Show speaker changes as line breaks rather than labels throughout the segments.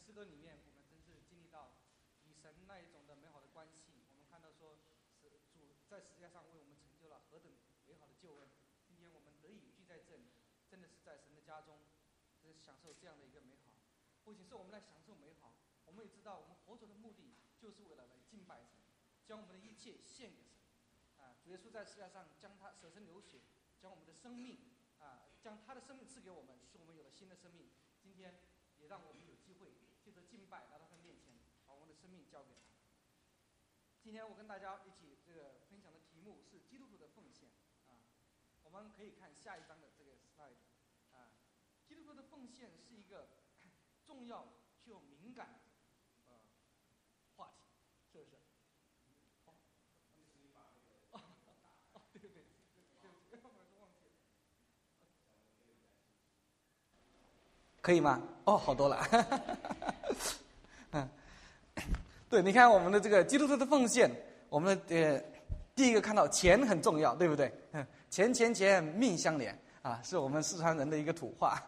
诗歌里面，我们真是经历到与神那一种的美好的关系。我们看到说，主在十字架上为我们成就了何等美好的救恩。今天我们得以聚在这里，真的是在神的家中，享受这样的一个美好。不仅是我们来享受美好，我们也知道我们活着的目的就是为了来敬拜神，将我们的一切献给神。主耶稣在十字架上将他舍身流血，将我们的生命将他的生命赐给我们，使我们有了新的生命。今天也让我们有机会借着敬拜来到他面前，把我们的生命交给他。今天我跟大家一起分享的题目是基督徒的奉献我们可以看下一章的这个 slide 基督徒的奉献是一个重要却又敏感的话题，是不是？可以吗？好多了。对，你看我们的这个基督徒的奉献，我们的第一个看到钱很重要，对不对？钱命相连是我们四川人的一个土话。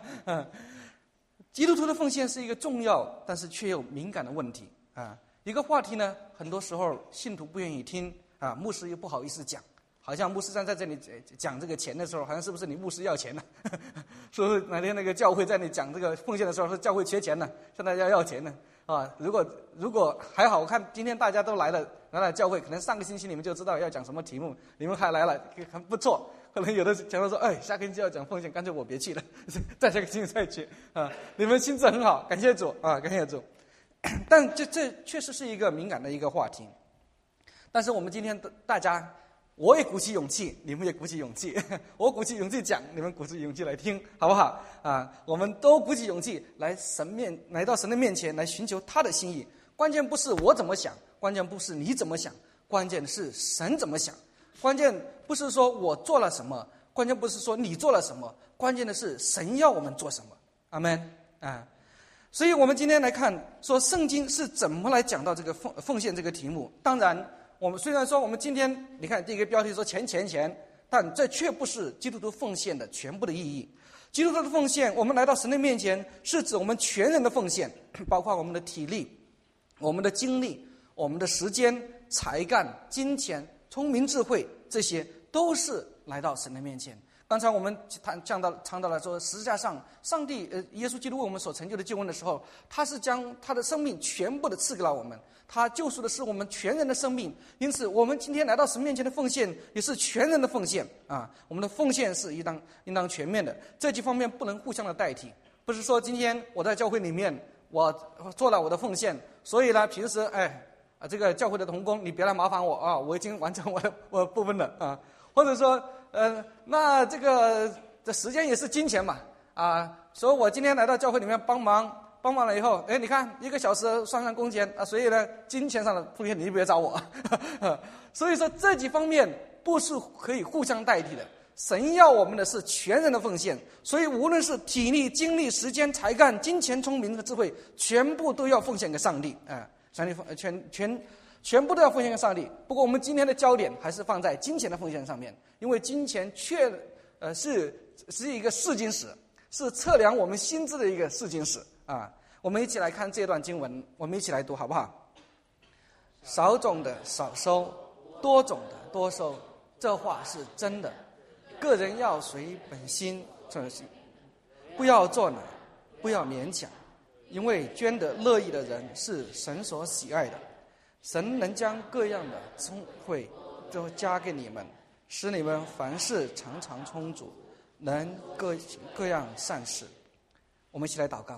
基督徒的奉献是一个重要但是却又敏感的问题一个话题呢，很多时候信徒不愿意听牧师又不好意思讲。好像牧师在这里讲这个钱的时候，好像是不是你牧师要钱呢？说是哪天那个教会在你讲这个奉献的时候，说教会缺钱呢，向大家要钱呢如果还好，我看今天大家都来了教会，可能上个星期你们就知道要讲什么题目，你们还来了，很不错。可能有的讲到说，下个星期要讲奉献，干脆我别去了，再下个星期再去你们心智很好，感谢主感谢主。但这确实是一个敏感的一个话题。但是我们今天大家。我也鼓起勇气，你们也鼓起勇气。我鼓起勇气讲，你们鼓起勇气来听，好不好我们都鼓起勇气来到神的面前，来寻求他的心意。关键不是我怎么想，关键不是你怎么想，关键是神怎么想。关键不是说我做了什么，关键不是说你做了什么，关键的是神要我们做什么。阿们所以我们今天来看，说圣经是怎么来讲到这个奉献这个题目。当然我们虽然说我们今天你看第一个标题说钱，但这却不是基督徒奉献的全部的意义。基督徒的奉献，我们来到神的面前，是指我们全人的奉献，包括我们的体力、我们的精力、我们的时间、才干、金钱、聪明智慧，这些都是来到神的面前。刚才我们倡导了说，十字架上上帝耶稣基督为我们所成就的救恩的时候，他是将他的生命全部的赐给了我们，他救赎的是我们全人的生命。因此我们今天来到神面前的奉献也是全人的奉献我们的奉献是应当全面的，这几方面不能互相的代替。不是说今天我在教会里面我做了我的奉献，所以呢平时这个教会的同工你别来麻烦我我已经完成我的部分了或者说那这时间也是金钱嘛所以我今天来到教会里面帮忙了以后，你看1个小时算上工钱所以呢金钱上的奉献你就别找我所以说这几方面不是可以互相代替的。神要我们的是全人的奉献，所以无论是体力、精力、时间、才干、金钱、聪明和智慧，全部都要奉献给上帝上帝全部都要奉献给上帝。不过我们今天的焦点还是放在金钱的奉献上面，因为金钱是一个试金石，是测量我们心智的一个试金石我们一起来看这段经文，我们一起来读好不好？少种的少收，多种的多收，这话是真的。个人要随本心遵行，不要作难，不要勉强，因为捐得乐意的人是神所喜爱的。神能将各样的聪慧都加给你们，使你们凡事常常充足，能各样善事。我们一起来祷告。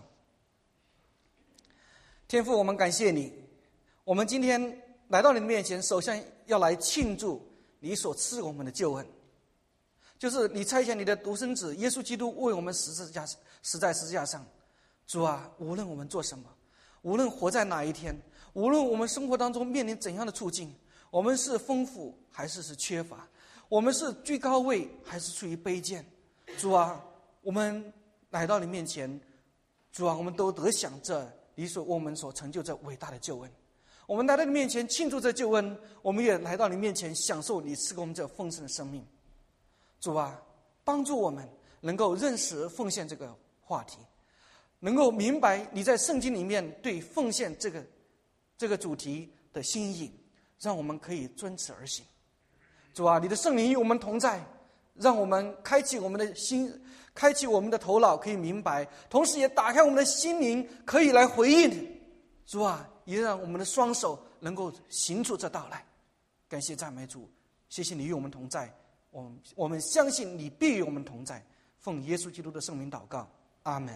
天父，我们感谢你，我们今天来到你的面前，首先要来庆祝你所赐我们的救恩，就是你差遣你的独生子耶稣基督为我们死在十字架上。主无论我们做什么，无论活在哪一天，无论我们生活当中面临怎样的处境，我们是丰富还是缺乏，我们是居高位还是处于卑贱，主我们来到你面前，主我们都得享这你所我们所成就这伟大的救恩。我们来到你面前庆祝这救恩，我们也来到你面前享受你赐给我们这丰盛的生命。主帮助我们能够认识奉献这个话题， 能够明白你在圣经里面对奉献这个主题的心意，让我们可以遵此而行。主啊，你的圣灵与我们同在，让我们开启我们的心，开启我们的头脑，可以明白，同时也打开我们的心灵，可以来回应。主啊，也让我们的双手能够行出这道来。感谢赞美主，谢谢你与我们同在，我们相信你必与我们同在。奉耶稣基督的圣名祷告，阿们。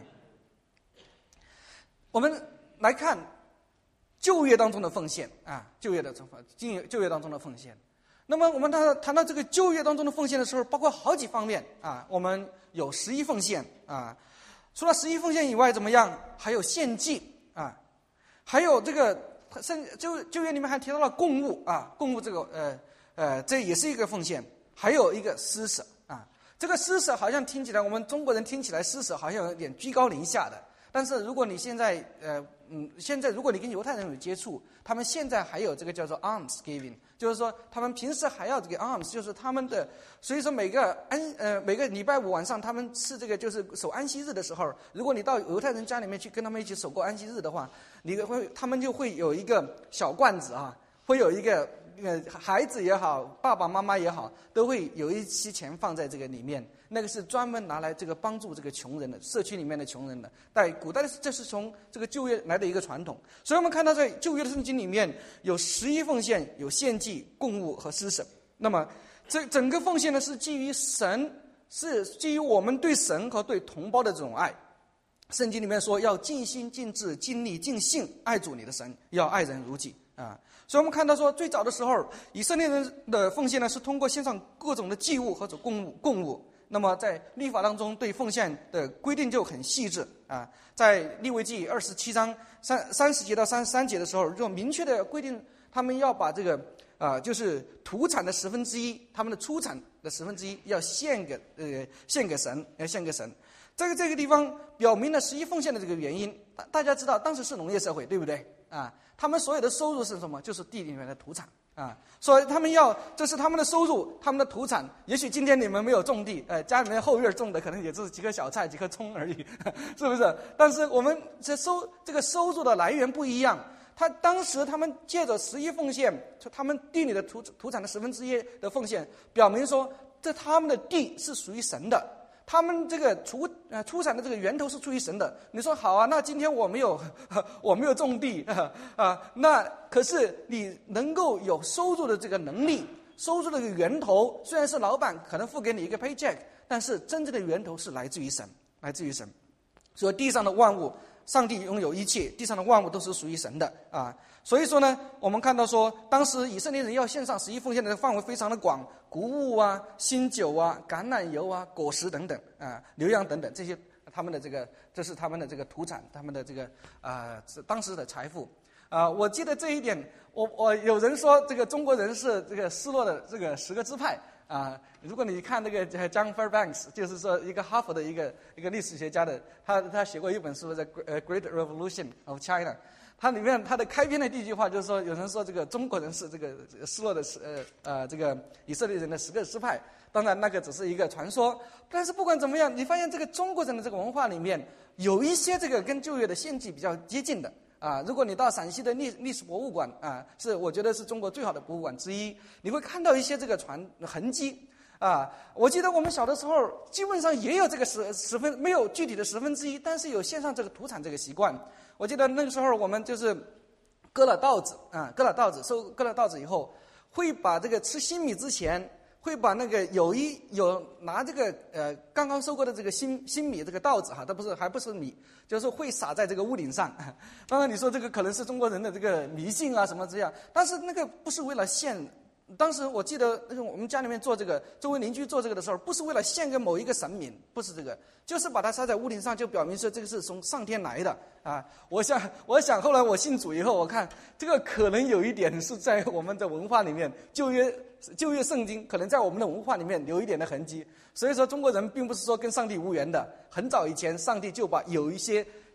我们来看旧约当中的奉献啊，旧约当中的奉献。那么我们谈到这个旧约当中的奉献的时候，包括好几方面啊。我们有十一奉献啊，除了十一奉献以外，怎么样？还有献祭啊，还有这个旧约里面还提到了供物啊，供物这个这也是一个奉献，还有一个施舍啊。这个施舍好像听起来，我们中国人听起来施舍好像有点居高临下的。但是如果你现在如果你跟犹太人有接触，他们现在还有这个叫做 alms giving， 就是说他们平时还要这个 alms， 就是他们的，所以说每个礼拜五晚上他们吃这个就是守安息日的时候，如果你到犹太人家里面去跟他们一起守过安息日的话，他们就会有一个小罐子啊，会有一个孩子也好，爸爸妈妈也好，都会有一些钱放在这个里面。那个是专门拿来这个帮助这个穷人的，社区里面的穷人的。在古代这是从这个旧约来的一个传统，所以我们看到在旧约的圣经里面有十一奉献，有献祭、供物和施舍。那么这整个奉献呢，是基于神，是基于我们对神和对同胞的这种爱。圣经里面说要尽心尽智尽力尽性爱主你的神，要爱人如己啊。所以我们看到说，最早的时候以色列人的奉献呢，是通过献上各种的祭物或者供物。那么在律法当中对奉献的规定就很细致啊，在利未记27章30节到33节的时候，就明确的规定他们要把这个就是土产的1/10，他们的出产的1/10要献给神，要献给神。这个地方表明了十一奉献的这个原因。大家知道当时是农业社会，对不对啊？他们所有的收入是什么？就是地里面的土产啊，所以他们这是他们的收入，他们的土产。也许今天你们没有种地，家里面后院种的可能也就是几棵小菜、几棵葱而已，是不是？但是我们这个收入的来源不一样。当时他们借着十一奉献，就他们地里的土产的1/10的奉献，表明说这他们的地是属于神的。他们这个出产的这个源头是出于神的。你说好啊，那今天我没有种地那可是你能够有收入的这个能力，收入的这个源头虽然是老板可能付给你一个 paycheck， 但是真正的源头是来自于神。所以地上的万物，上帝拥有一切，地上的万物都是属于神的啊。所以说呢，我们看到说，当时以色列人要献上十一奉献的范围非常的广，谷物啊、新酒啊、橄榄油啊、果实等等啊、牛羊等等，这些这是他们的这个土产，他们的这个当时的财富我记得这一点，我有人说这个中国人是这个失落的这个10个支派如果你看那个John Fairbanks， 就是说一个哈佛的一个历史学家的，他写过一本书叫《Great Revolution of China》。它里面它的开篇的第一句话就是说，有人说这个中国人是这个失落的这个以色列人的10个支派，当然那个只是一个传说。但是不管怎么样，你发现这个中国人的这个文化里面有一些这个跟旧约的献祭比较接近的如果你到陕西的历史博物馆是我觉得是中国最好的博物馆之一，你会看到一些这个痕迹我记得我们小的时候基本上也有这个没有具体的1/10，但是有献上这个土产这个习惯。我记得那个时候我们就是割了稻子割了稻子以后，会把这个吃新米之前，会把那个有拿这个刚刚收割的这个新米这个稻子它还不是米，就是会撒在这个屋顶上。当然你说这个可能是中国人的这个迷信什么这样，但是那个不是为了献。当时我记得我们家里面做这个，周围邻居做这个的时候，不是为了献给某一个神明，不是这个，就是把它撒在屋顶上，就表明说这个是从上天来的我想后来我信主以后，我看这个可能有一点是在我们的文化里面，旧约圣经可能在我们的文化里面留一点的痕迹。所以说中国人并不是说跟上帝无缘的，很早以前上帝就把有一些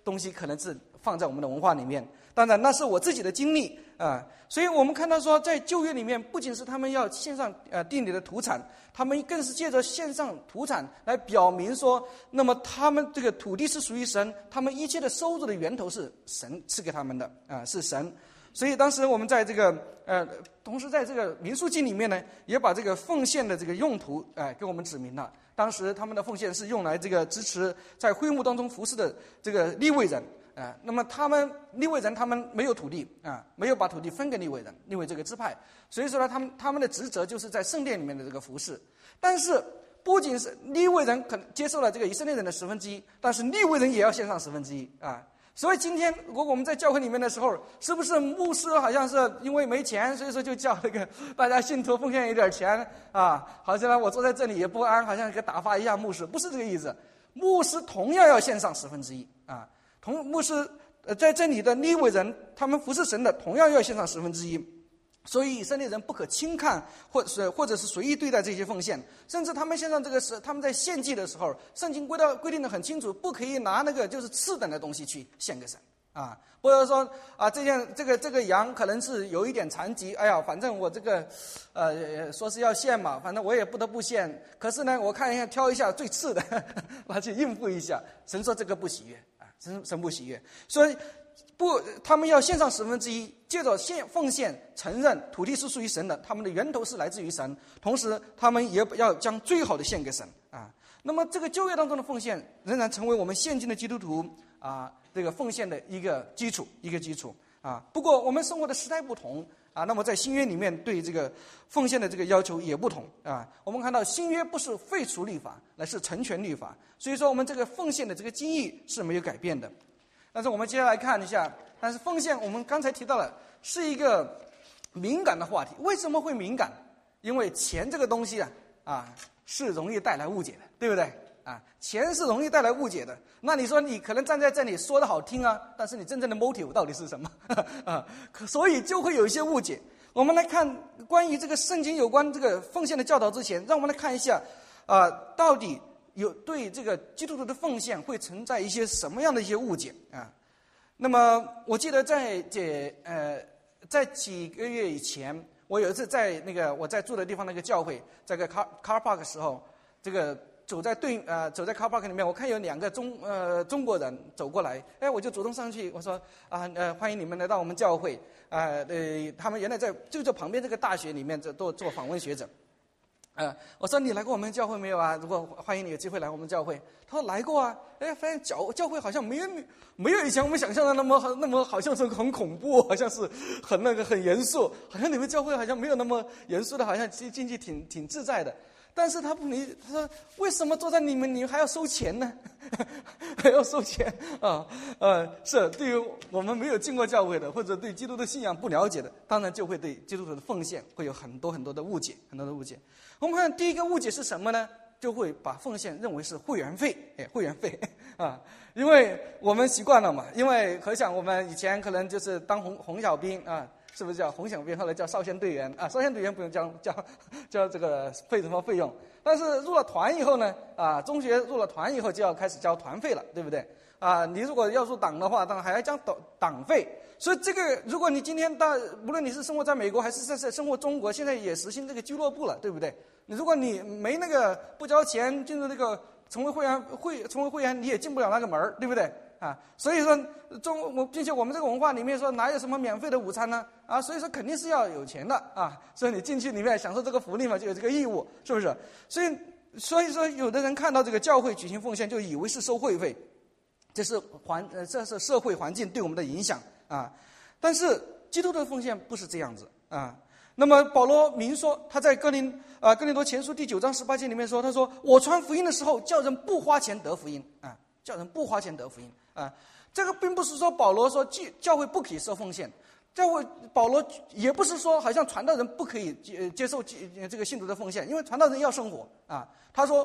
东西可能是放在我们的文化里面。当然那是我自己的经历啊，所以我们看到说，在旧约里面，不仅是他们要献上地里的土产，他们更是借着献上土产来表明说，那么他们这个土地是属于神，他们一切的收入的源头是神赐给他们的啊，是神。所以当时我们在这个同时在这个民数记里面呢，也把这个奉献的这个用途给我们指明了。当时他们的奉献是用来这个支持在会幕当中服侍的这个利未人。那么利未人他们没有土地没有把土地分给利未人，利未这个支派，所以说呢，他们的职责就是在圣殿里面的这个服侍。但是不仅是利未人可能接受了这个以色列人的1/10，但是利未人也要献上1/10啊。所以今天如果我们在教会里面的时候，是不是牧师好像是因为没钱，所以说就叫那个大家信徒奉献一点钱啊？好像我坐在这里也不安，好像给打发一下牧师，不是这个意思。牧师同样要献上1/10啊。牧师在这里的利未人，他们服侍神的，同样要献上1/10。所以以色列人不可轻看，或者是随意对待这些奉献，甚至他们献上他们在献祭的时候，圣经规定的很清楚，不可以拿那个就是次等的东西去献给神啊。或者说这个羊可能是有一点残疾，哎呀，反正我这个说是要献嘛，反正我也不得不献。可是呢，我看一下挑一下最次的拿去应付一下。神说这个不喜悦啊，神不喜悦，所以他们要献上1/10，借着奉献承认土地是属于神的，他们的源头是来自于神，同时他们也要将最好的献给神啊。那么这个旧约当中的奉献仍然成为我们现今的基督徒这个奉献的一个基础啊。不过我们生活的时代不同啊，那么在新约里面对这个奉献的这个要求也不同啊。我们看到新约不是废除律法，乃是成全律法，所以说我们这个奉献的这个经义是没有改变的。但是我们接下来看一下，但是奉献我们刚才提到了是一个敏感的话题。为什么会敏感？因为钱这个东西是容易带来误解的，对不对啊？钱是容易带来误解的。那你说你可能站在这里说的好听但是你真正的 motive 到底是什么所以就会有一些误解。我们来看关于这个圣经有关这个奉献的教导之前，让我们来看一下到底对这个基督徒的奉献会存在一些什么样的一些误解啊？那么我记得在几个月以前，我有一次在我在住的地方那个教会，在个 car park 的时候，这个走在 car park 里面，我看有2个中国人走过来，我就主动上去，我说欢迎你们来到我们教会他们原来就在旁边这个大学里面做访问学者。我说你来过我们教会没有啊？如果欢迎你有机会来我们教会。他说来过啊。发现教会好像没有以前我们想象的那么好像是很恐怖，好像是很严肃，好像你们教会好像没有那么严肃的，好像进去挺自在的。但是他说为什么坐在你们还要收钱呢？还要收钱是对于我们没有进过教会的，或者对基督的信仰不了解的，当然就会对基督徒的奉献会有很多很多的误解，我们看第一个误解是什么呢？就会把奉献认为是会员费因为我们习惯了嘛，因为可想我们以前可能就是当红小兵是不是叫红小兵，后来叫少先队员少先队员不用交这个什么费用，但是入了团以后呢中学入了团以后就要开始交团费了，对不对你如果要入党的话，当然还要交党费。所以这个如果你今天无论你是生活在美国还是在生活中国，现在也实行这个俱乐部了，对不对？如果你没不交钱进入成为会员，你也进不了那个门，对不对所以说并且我们这个文化里面说哪有什么免费的午餐呢所以说肯定是要有钱的所以你进去里面享受这个福利嘛，就有这个义务，是不是？所以说有的人看到这个教会举行奉献就以为是收会费，这是社会环境对我们的影响但是基督的奉献不是这样子那么保罗明说，他在哥林多前书第9章18节里面说，他说我传福音的时候叫人不花钱得福音叫人不花钱得福音这个并不是说保罗说教会不可以收奉献，保罗也不是说好像传道人不可以接受这个信徒的奉献，因为传道人要生活他说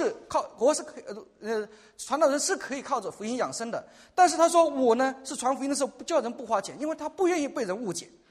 传道人是可以靠着福音养生的，但是他说我呢是传福音的时候叫人不花钱，因为他不愿意被人误解，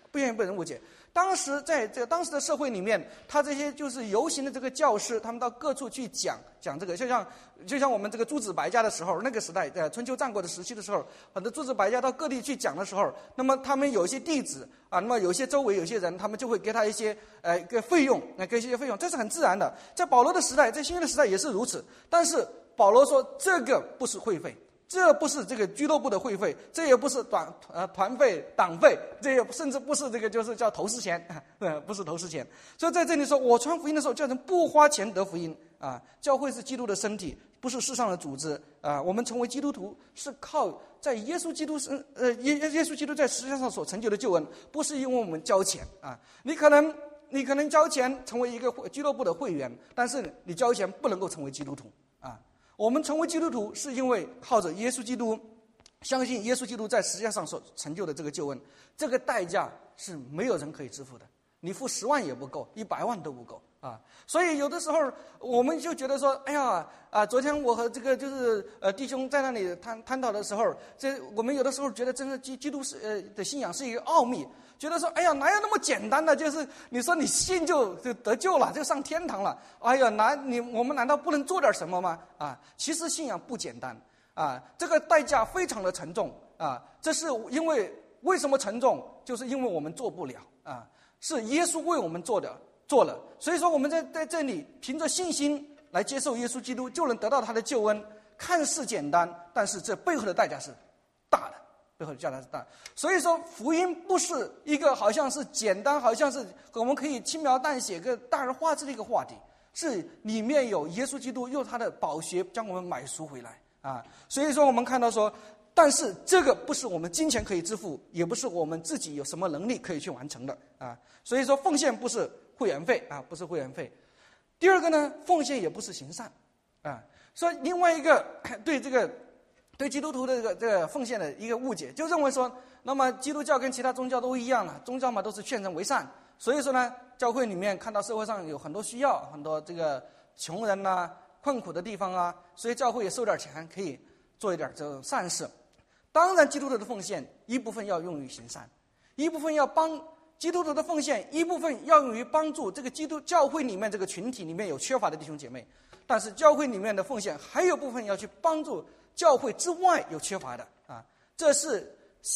不愿意被人误解。当时在当时的社会里面，他这些就是游行的这个教师，他们到各处去讲这个，就像我们这个诸子百家的时候，那个时代春秋战国的时期的时候，很多诸子百家到各地去讲的时候，那么他们有一些弟子啊，那么有些周围有些人，他们就会给他一些个费用，给一些费用，这是很自然的。在保罗的时代，在新约的时代也是如此。但是保罗说，这个不是会费。这不是这个俱乐部的会费，这也不是团费、党费，这也甚至不是这个就是叫投资钱，不是投资钱。所以在这里说，我传福音的时候，叫人不花钱得福音啊。教会是基督的身体，不是世上的组织啊。我们成为基督徒是靠在耶稣基督耶稣基督在十字架上所成就的救恩，不是因为我们交钱啊。你可能交钱成为一个俱乐部的会员，但是你交钱不能够成为基督徒啊。我们成为基督徒是因为靠着耶稣基督，相信耶稣基督在十字架上所成就的这个救恩，这个代价是没有人可以支付的，你付10万也不够，100万都不够啊！所以有的时候我们就觉得说，哎呀昨天我和这个就是弟兄在那里探讨的时候，我们有的时候觉得真的基督的信仰是一个奥秘。觉得说，哎呀，哪有那么简单的？就是你说你信就得救了，就上天堂了。哎呀，我们难道不能做点什么吗？啊，其实信仰不简单啊，这个代价非常的沉重啊。这是为什么沉重？就是因为我们做不了啊，是耶稣为我们做了。所以说我们在这里凭着信心来接受耶稣基督，就能得到他的救恩。看似简单，但是这背后的代价是大的。背后的价值是大，所以说福音不是一个好像是简单，好像是我们可以轻描淡写个大而化之的一个话题，是里面有耶稣基督用他的宝血将我们买赎回来啊。所以说我们看到说，但是这个不是我们金钱可以支付，也不是我们自己有什么能力可以去完成的啊。所以说奉献不是会员费啊，不是会员费。第二个呢，奉献也不是行善啊。所以另外一个对基督徒的这个奉献的一个误解，就认为说，那么基督教跟其他宗教都一样了，宗教嘛都是劝人为善，所以说呢，教会里面看到社会上有很多需要，很多这个穷人啊、困苦的地方啊，所以教会也收点钱，可以做一点这种善事。当然，基督徒的奉献一部分要用于行善，一部分要帮基督徒的奉献，一部分要用于帮助这个基督教会里面这个群体里面有缺乏的弟兄姐妹。但是教会里面的奉献还有部分要去帮助教会之外有缺乏的啊，这是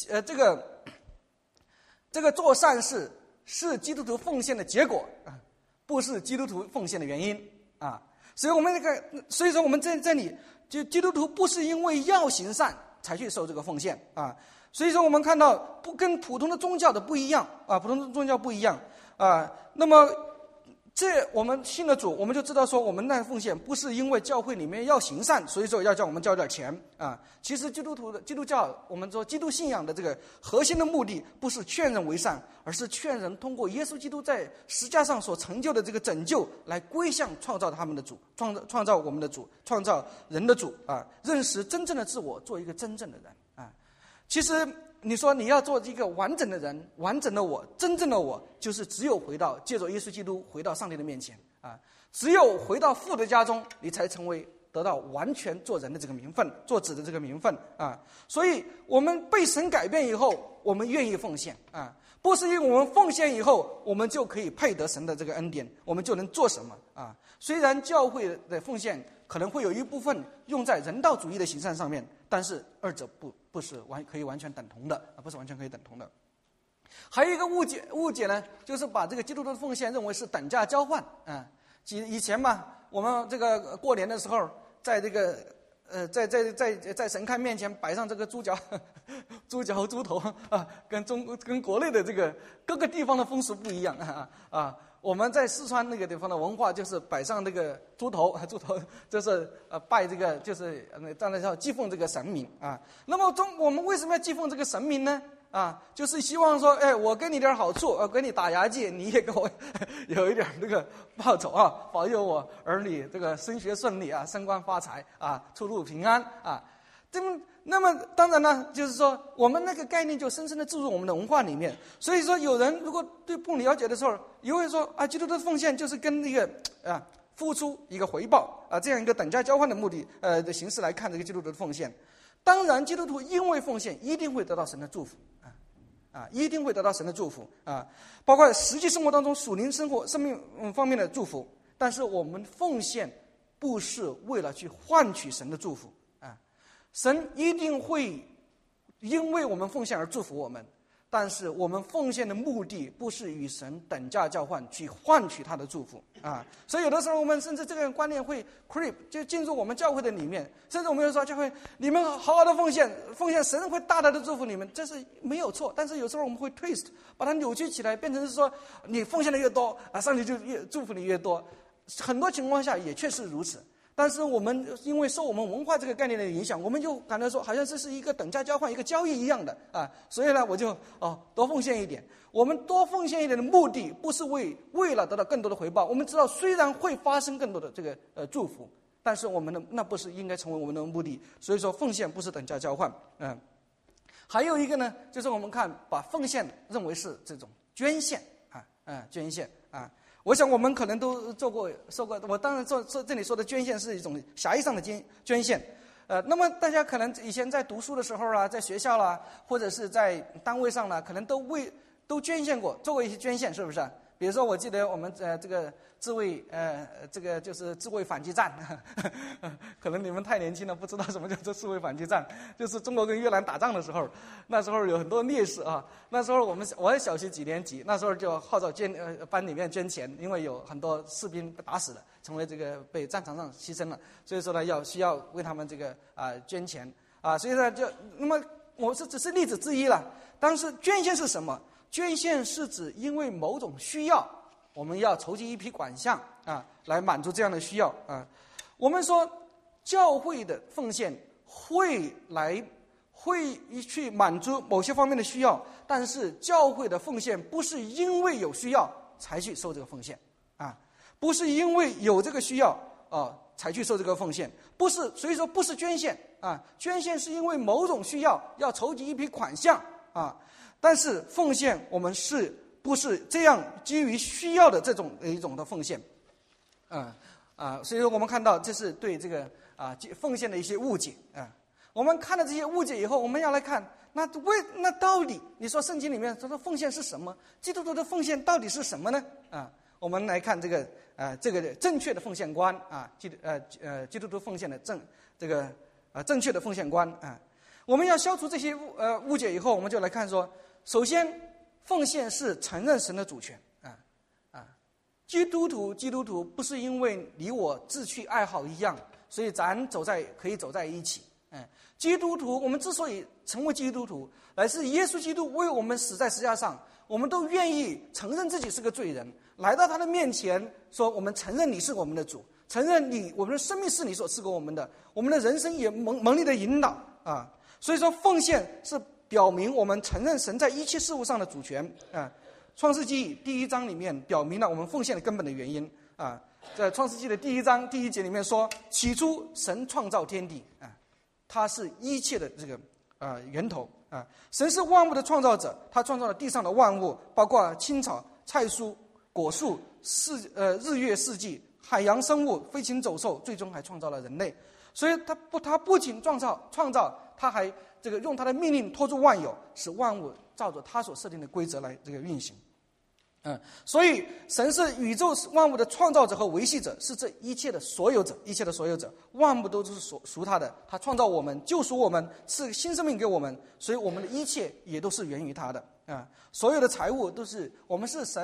这个做善事是基督徒奉献的结果啊，不是基督徒奉献的原因啊。所以说我们在这里，就基督徒不是因为要行善才去受这个奉献啊。所以说我们看到跟普通的宗教的不一样啊，普通的宗教不一样啊。那么我们信了主，我们就知道说，我们那奉献不是因为教会里面要行善，所以说要叫我们交点钱啊。其实基督教，我们说基督信仰的这个核心的目的，不是劝人为善，而是劝人通过耶稣基督在十字架上所成就的这个拯救，来归向创造他们的主，创造我们的主，创造人的主啊，认识真正的自我，做一个真正的人啊。其实你说你要做一个完整的人，完整的我，真正的我，就是只有借着耶稣基督回到上帝的面前啊，只有回到父的家中，你才得到完全做人的这个名分，做子的这个名分啊。所以我们被神改变以后，我们愿意奉献啊，不是因为我们奉献以后，我们就可以配得神的这个恩典，我们就能做什么啊。虽然教会的奉献可能会有一部分用在人道主义的行善上面，但是二者不是可以完全等同的啊，不是完全可以等同的。还有一个误解呢，就是把这个基督徒的奉献认为是等价交换啊。以前嘛，我们这个过年的时候，在这个在神龛面前摆上这个猪脚、猪头啊，跟国内的这个各个地方的风俗不一样啊。我们在四川那个地方的文化就是摆上那个猪头就是拜这个就是当然要祭奉这个神明啊。那么我们为什么要祭奉这个神明呢？啊，就是希望说，哎，我给你点好处，给你打牙祭，你也给我有一点这个报酬啊，保佑我儿女这个升学顺利啊，升官发财啊，出入平安啊。那么当然呢，就是说我们那个概念就深深的注入我们的文化里面。所以说，有人如果对不了解的时候，也会说啊，基督徒的奉献就是跟那个付出一个回报啊，这样一个等价交换的目的的形式来看这个基督徒的奉献。当然，基督徒因为奉献一定会得到神的祝福一定会得到神的祝福包括实际生活当中属灵生活生命方面的祝福。但是我们奉献不是为了去换取神的祝福神一定会因为我们奉献而祝福我们，但是我们奉献的目的不是与神等价交换，去换取他的祝福所以有的时候我们甚至这个观念会 creep 就进入我们教会的里面，甚至我们有时候教会你们好好的奉献神会大大的祝福你们，这是没有错。但是有时候我们会 twist 把它扭曲起来，变成是说你奉献的越多上帝就越祝福你越多。很多情况下也确实如此，但是我们因为受我们文化这个概念的影响，我们就感觉说好像这是一个等价交换，一个交易一样的所以呢我就多奉献一点。我们多奉献一点的目的不是为了得到更多的回报，我们知道虽然会发生更多的这个祝福，但是我们的那不是应该成为我们的目的。所以说奉献不是等价交换还有一个呢，就是我们看把奉献认为是这种捐献捐献我想我们可能都受过，我当然这里说的捐献是一种狭义上的捐献那么大家可能以前在读书的时候在学校啦，或者是在单位上啦，可能都捐献过，做过一些捐献，是不是？比如说我记得我们这个自卫这个就是自卫反击战可能你们太年轻了，不知道什么叫做自卫反击战，就是中国跟越南打仗的时候，那时候有很多烈士那时候我小学几年级，那时候就号召班里面捐钱，因为有很多士兵被打死了，成为这个被战场上牺牲了，所以说呢需要为他们这个捐钱所以呢那么我只是例子之一了。当时捐献是什么？捐献是指因为某种需要，我们要筹集一批款项来满足这样的需要我们说教会的奉献会去满足某些方面的需要，但是教会的奉献不是因为有需要才去受这个奉献不是因为有这个需要才去受这个奉献，不是，所以说不是捐献捐献是因为某种需要要筹集一批款项但是奉献我们是不是这样基于需要的这种一种的奉献所以说我们看到这是对这个奉献的一些误解我们看了这些误解以后，我们要来看那到底你说圣经里面说奉献是什么？基督徒的奉献到底是什么呢我们来看这个正确的奉献观基督徒奉献的正确的奉献观我们要消除这些误解以后，我们就来看说，首先奉献是承认神的主权基督徒不是因为你我志趣爱好一样，所以咱可以走在一起基督徒我们之所以成为基督徒，乃是耶稣基督为我们死在十字架上，我们都愿意承认自己是个罪人，来到他的面前说我们承认你是我们的主，承认我们的生命是你所赐给我们的，我们的人生也蒙你的引导所以说奉献是表明我们承认神在一切事物上的主权创世纪第1章里面表明了我们奉献的根本的原因在创世纪的第1章第1节里面说，起初神创造天地他是一切的这个源头神是万物的创造者，他创造了地上的万物，包括青草、菜蔬、果树、日月四季、海洋生物、飞禽走兽，最终还创造了人类。所以他不仅创造，他还这个用他的命令托住万有，使万物照着他所设定的规则来这个运行所以神是宇宙万物的创造者和维系者，是这一切的所有者，万物都是属他的，他创造我们，救赎我们，赐新生命给我们，所以我们的一切也都是源于他的所有的财物都是我们是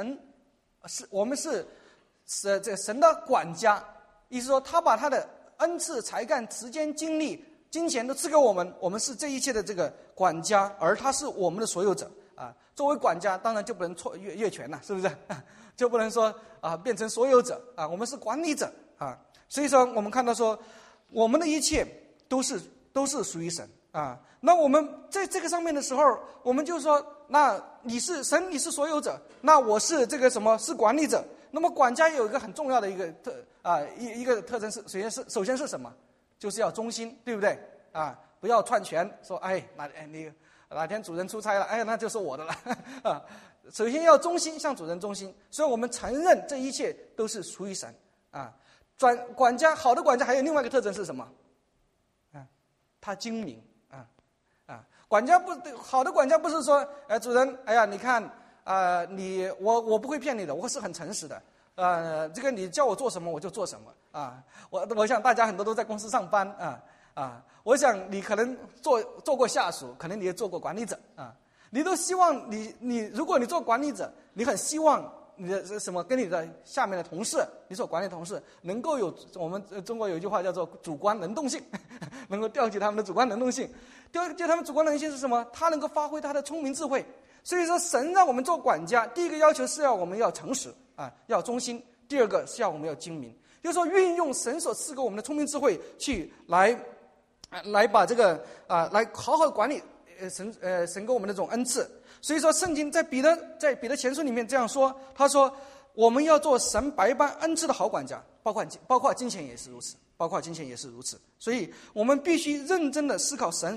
这神的管家，意思说他把他的恩赐、才干、时间、精力、金钱都赐给我们，我们是这一切的这个管家，而他是我们的所有者作为管家当然就不能越权了，是不是就不能说变成所有者我们是管理者所以说我们看到说我们的一切都是属于神那我们在这个上面的时候，我们就说那你是神，你是所有者，那我是这个什么是管理者。那么管家有一个很重要的一个特征是首先是什么？就是要忠心，对不对不要篡权，说你哪天主人出差了那就是我的了首先要忠心，向主人忠心，所以我们承认这一切都是属于神管家，好的管家还有另外一个特征是什么他精明管家好的管家不是说，主人，哎呀，你看，我不会骗你的，我是很诚实的，这个你叫我做什么我就做什么啊。我想大家很多都在公司上班我想你可能做过下属，可能你也做过管理者你都希望如果你做管理者，你很希望你的跟你的下面的同事，你所管理的同事能够有我们中国有一句话叫做主观能动性，能够调集他们的主观能动性。调集他们主观能动性是什么？他能够发挥他的聪明智慧。所以说，神让我们做管家，第一个要求是我们要诚实要忠心；第二个是我们要精明，就是说运用神所赐给我们的聪明智慧去来把这个来好好管理神给我们的这种恩赐。所以说，圣经在彼得前书里面这样说，他说我们要做神百般恩赐的好管家，包括金钱也是如此，包括金钱也是如此。所以我们必须认真的思考神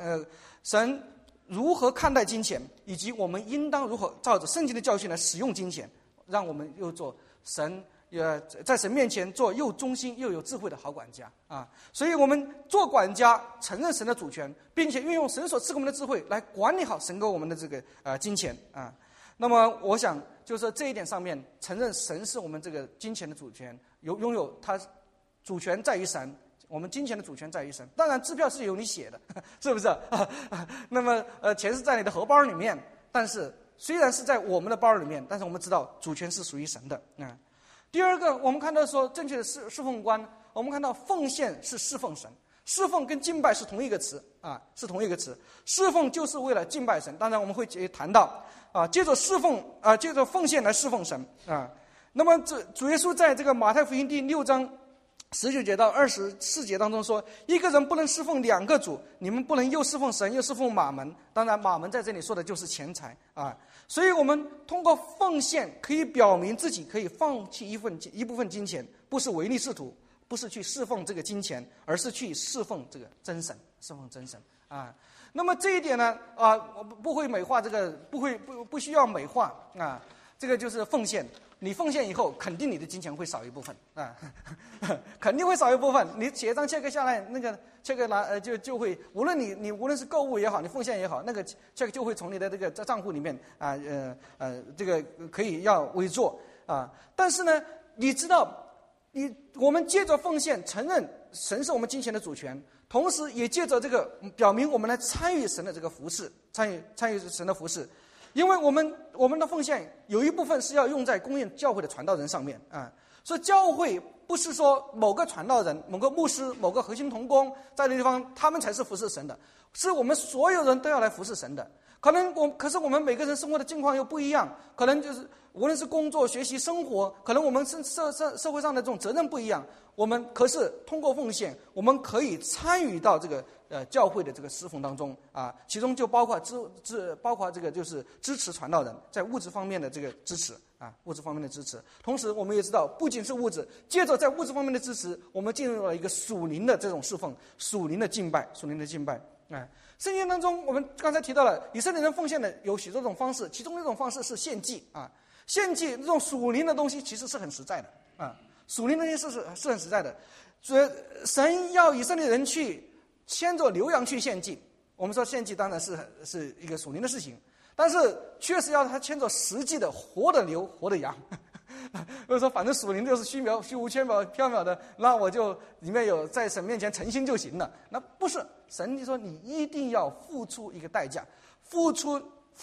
如何看待金钱，以及我们应当如何照着圣经的教训来使用金钱，让我们又做在神面前做又忠心又有智慧的好管家所以我们做管家，承认神的主权，并且运用神所赐给我们的智慧来管理好神给我们的这个金钱那么我想就是说这一点上面，承认神是我们这个金钱的主权，拥有他主权在于神，我们金钱的主权在于神。当然支票是由你写的，是不是那么钱是在你的荷包里面，但是虽然是在我们的包里面，但是我们知道主权是属于神的第二个，我们看到说正确的侍奉观，我们看到奉献是侍奉神，侍奉跟敬拜是同一个词是同一个词。侍奉就是为了敬拜神，当然我们会谈到借着奉献来侍奉神那么主耶稣在这个马太福音第6章19节到24节当中说，一个人不能侍奉2个主，你们不能又侍奉神又侍奉马门。当然马门在这里说的就是钱财所以我们通过奉献可以表明自己可以放弃一部分金钱，不是唯利是图，不是去侍奉这个金钱，而是去侍奉这个真神，侍奉真神那么这一点呢我不会美化这个，不需要美化这个就是奉献。你奉献以后，肯定你的金钱会少一部分肯定会少一部分。你写一张check下来，那个check就会，无论你无论是购物也好，你奉献也好，那个check就会从你的这个账户里面这个可以要withdraw但是呢，你知道，我们借着奉献承认神是我们金钱的主权，同时也借着这个表明我们来参与神的这个服事，参与神的服事。因为我们的奉献有一部分是要用在供应教会的传道人上面所以教会不是说某个传道人、某个牧师、某个核心同工在那地方他们才是服侍神的，是我们所有人都要来服侍神的。可是我们每个人生活的境况又不一样，可能就是无论是工作、学习、生活，可能我们社会上的这种责任不一样，我们可是通过奉献，我们可以参与到这个教会的这个侍奉当中其中就包括这个就是支持传道人在物质方面的这个支持物质方面的支持。同时我们也知道，不仅是物质，借着在物质方面的支持，我们进入了一个属灵的这种侍奉，属灵的敬拜圣经当中我们刚才提到了以色列人奉献的有许多种方式，其中一种方式是献祭献祭这种属灵的东西其实是很实在的属灵的东西是很实在的。所以神要以色列人去牵着牛羊去献祭，我们说献祭当然是一个属灵的事情，但是确实要他牵着实际的活的牛活的羊或者说反正属灵就是虚无缥缈的，那我就里面有在神面前诚心就行了。那不是，神就说你一定要付出一个代价，付出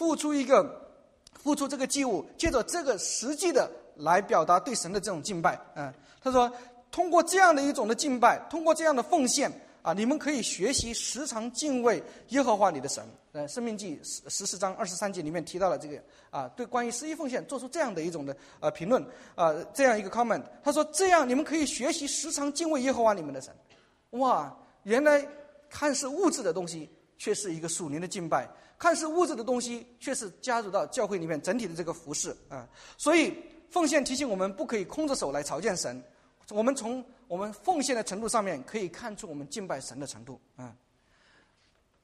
这个祭物，借着这个实际的来表达对神的这种敬拜他说通过这样的一种的敬拜，通过这样的奉献你们可以学习时常敬畏耶和华你的神。申命记14章23节里面提到了这个对关于十一奉献做出这样的一种的评论这样一个 comment， 他说这样你们可以学习时常敬畏耶和华你们的神。哇，原来看似物质的东西却是一个属灵的敬拜，看似物质的东西却是加入到教会里面整体的这个服事所以奉献提醒我们不可以空着手来朝见神，我们从我们奉献的程度上面可以看出我们敬拜神的程度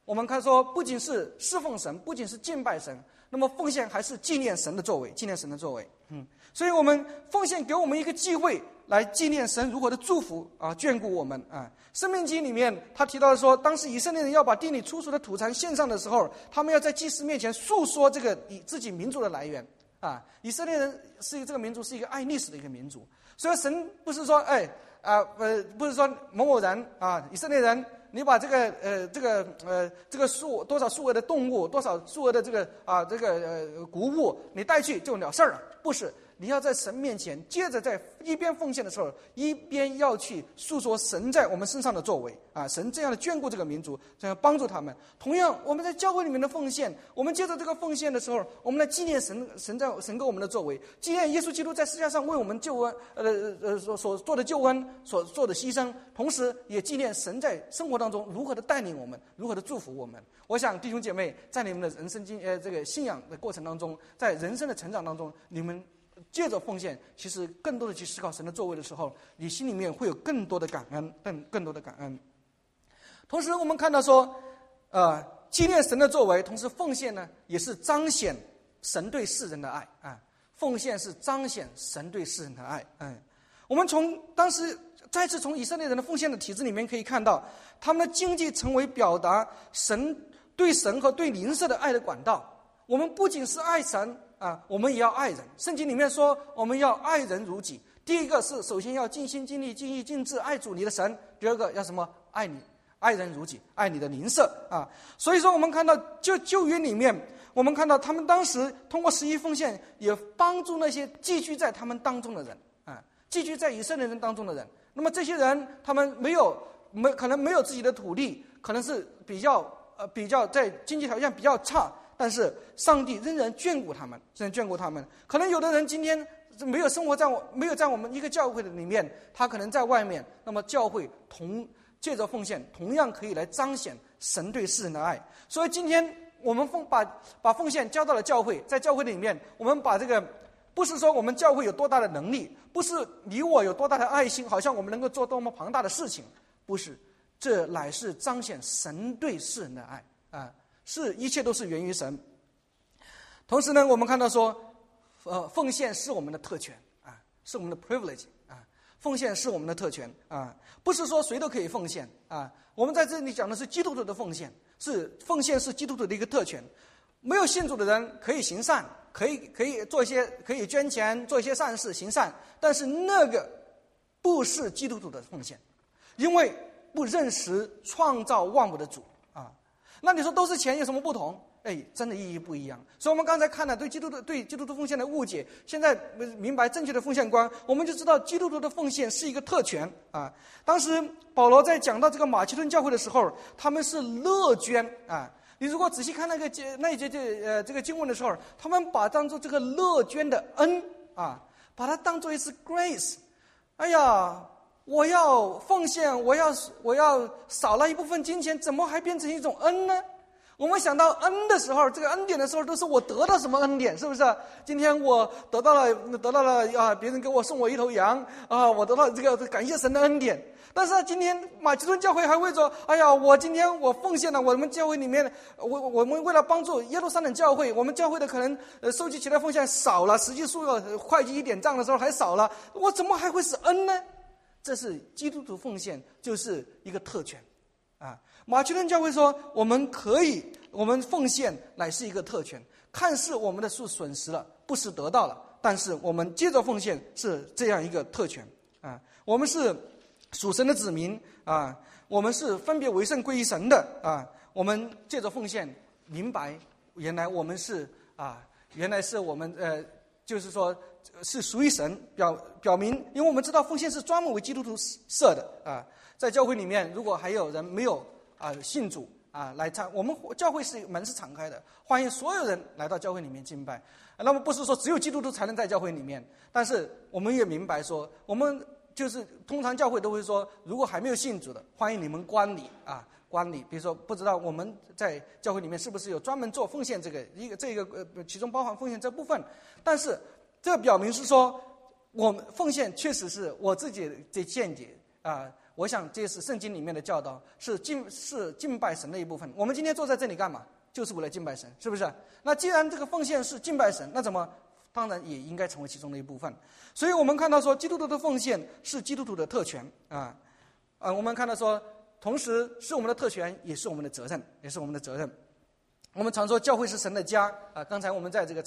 我们看说，不仅是侍奉神，不仅是敬拜神，那么奉献还是纪念神的作为，纪念神的作为。所以我们奉献给我们一个机会，来纪念神如何的祝福眷顾我们啊。申命记里面他提到说，当时以色列人要把地里出熟的土产献上的时候，他们要在祭司面前诉说这个自己民族的来源啊。以色列人这个民族是一个爱历史的一个民族，所以神不是说不是说某某人啊，以色列人，你把这个多少数额的动物，多少数额的谷物，你带去就了事儿了，不是。你要在神面前，接着在一边奉献的时候，一边要去诉说神在我们身上的作为啊，神这样的眷顾这个民族，这样帮助他们。同样，我们在教会里面的奉献，我们接着这个奉献的时候，我们来纪念神给我们的作为，纪念耶稣基督在十字架上为我们救恩所做的救恩，所做的牺牲，同时也纪念神在生活当中如何的带领我们，如何的祝福我们。我想弟兄姐妹，在你们的人生这个信仰的过程当中，在人生的成长当中，你们借着奉献，其实更多的去思考神的作为的时候，你心里面会有更多的感恩，更多的感恩。同时我们看到说纪念神的作为，同时奉献呢也是彰显神对世人的爱啊。奉献是彰显神对世人的爱。我们再次从以色列人的奉献的体制里面可以看到，他们的经济成为表达对神和对邻舍的爱的管道。我们不仅是爱神我们也要爱人。圣经里面说我们要爱人如己。第一个是首先要尽心尽力尽意尽智爱主你的神，第二个要什么？爱人如己，爱你的邻舍啊。所以说我们看到旧约里面，我们看到他们当时通过11奉献，也帮助那些寄居在他们当中的人寄居在以色列人当中的人。那么这些人他们可能没有自己的土地，可能是比较在经济条件比较差，但是上帝仍然眷顾他们。可能有的人今天没有在我们一个教会的里面，他可能在外面，那么教会借着奉献同样可以来彰显神对世人的爱。所以今天我们把奉献交到了教会，在教会里面，我们把这个不是说我们教会有多大的能力，不是你我有多大的爱心，好像我们能够做多么庞大的事情，不是，这乃是彰显神对世人的爱一切都是源于神。同时呢，我们看到说奉献是我们的特权是我们的 privilege 奉献是我们的特权不是说谁都可以奉献我们在这里讲的是基督徒的奉献，奉献是基督徒的一个特权。没有信主的人可以行善，可以捐钱做一些善事行善，但是那个不是基督徒的奉献，因为不认识创造万物的主那你说都是钱有什么不同？真的意义不一样。所以我们刚才看了对基督徒奉献的误解，现在明白正确的奉献观，我们就知道基督徒的奉献是一个特权当时保罗在讲到这个马其顿教会的时候，他们是乐捐你如果仔细看那一节这个经文的时候，他们把当做这个乐捐的恩把它当做一次 grace。我要奉献，我要少了一部分金钱，怎么还变成一种恩呢？我们想到恩的时候，这个恩典的时候，都是我得到什么恩典，是不是？今天我得到了别人给我送我一头羊我得到这个感谢神的恩典。但是今天马其顿教会还会说，今天我奉献了，我们教会里面我们为了帮助耶路撒冷教会，我们教会的可能收集起来奉献少了，实际数额会计一点账的时候还少了，我怎么还会是恩呢？这是基督徒奉献就是一个特权马其顿教会说我们奉献乃是一个特权，看似我们的是损失了，不是得到了，但是我们接着奉献是这样一个特权我们是属神的子民我们是分别为圣归于神的我们借着奉献明白原来我们是原来是我们就是说是属于神，表明，因为我们知道奉献是专门为基督徒设的在教会里面，如果还有人没有信主来参，我们教会门是敞开的，欢迎所有人来到教会里面敬拜。那么不是说只有基督徒才能在教会里面，但是我们也明白说，我们就是通常教会都会说，如果还没有信主的，欢迎你们观礼观礼。比如说不知道我们在教会里面是不是有专门做奉献这个其中包含奉献这部分，但是这表明是说我们奉献确实是我自己的见解我想这是圣经里面的教导，是敬拜神的一部分。我们今天坐在这里干嘛？就是为了敬拜神，是不是？那既然这个奉献是敬拜神，那怎么当然也应该成为其中的一部分。所以我们看到说，基督徒的奉献是基督徒的特权啊。我们看到说，同时是我们的特权，也是我们的责任，也是我们的责任。我们常说教会是神的家啊。刚才我们在这个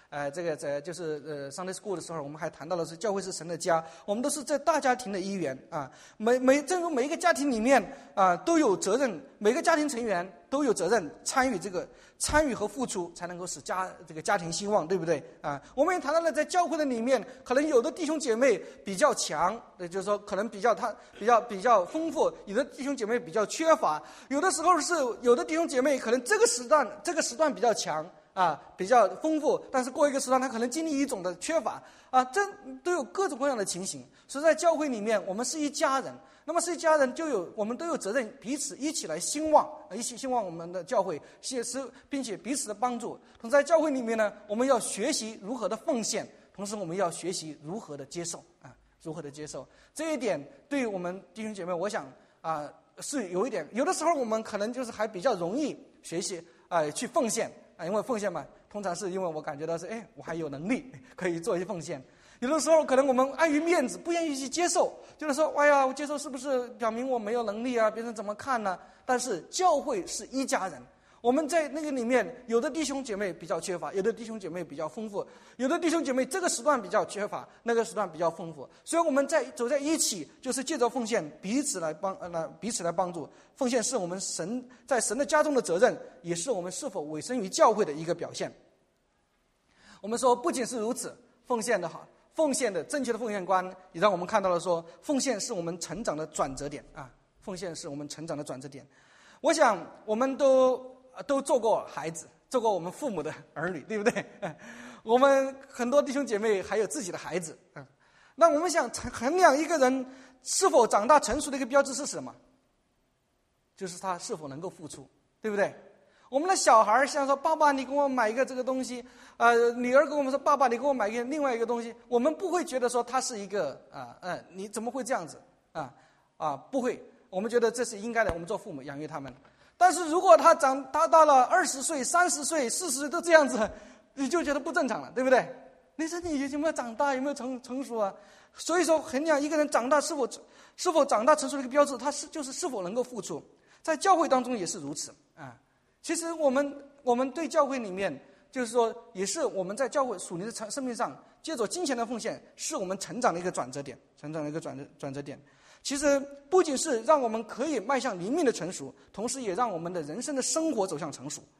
Sunday School 的时候，我们还谈到了是教会是神的家。我们都是在大家庭的一员啊。正如每一个家庭里面啊都有责任，每个家庭成员都有责任参与和付出，才能够使这个家庭兴旺，对不对啊？我们也谈到了在教会的里面，可能有的弟兄姐妹比较强，就是说可能比较丰富，有的弟兄姐妹比较缺乏，有的时候是有的弟兄姐妹可能这个时段比较强啊，比较丰富，但是过一个时段他可能经历一种的缺乏啊，这都有各种各样的情形。所以在教会里面，我们是一家人。那么是一家人，我们都有责任彼此一起来兴旺，一起兴旺我们的教会，并且彼此的帮助。同时在教会里面呢，我们要学习如何的奉献，同时我们要学习如何的接受啊，如何的接受。这一点对于我们弟兄姐妹，我想是有一点，有的时候我们可能就是还比较容易学习去奉献啊，因为奉献嘛，通常是因为我感觉到是我还有能力可以做一些奉献。有的时候可能我们碍于面子不愿意去接受，就是说哎呀，我接受是不是表明我没有能力啊，别人怎么看呢？但是教会是一家人，我们在那个里面，有的弟兄姐妹比较缺乏，有的弟兄姐妹比较丰富，有的弟兄姐妹这个时段比较缺乏，那个时段比较丰富，所以我们走在一起，就是借着奉献彼此来帮助。奉献是我们在神的家中的责任，也是我们是否委身于教会的一个表现。我们说不仅是如此，奉献的正确的奉献观，也让我们看到了说，奉献是我们成长的转折点啊！奉献是我们成长的转折点。我想我们都做过孩子，做过我们父母的儿女，对不对？我们很多弟兄姐妹还有自己的孩子啊。那我们想衡量一个人是否长大成熟的一个标志是什么？就是他是否能够付出，对不对？我们的小孩像说爸爸你给我买一个这个东西，女儿跟我们说爸爸你给我买一个另外一个东西，我们不会觉得说他是一个你怎么会这样子不会，我们觉得这是应该的，我们做父母养育他们。但是如果他到了20岁、30岁、40岁都这样子，你就觉得不正常了，对不对？你说你有没有长大，有没有成熟啊？所以说衡量一个人长大是否长大成熟的一个标志，他就是是否能够付出。在教会当中也是如此啊。其实我们对教会里面，就是说，也是我们在教会属灵的生命上，借着金钱的奉献，是我们成长的一个转折点，转折点。其实不仅是让我们可以迈向灵命的成熟，同时也让我们的人生的生活走向成熟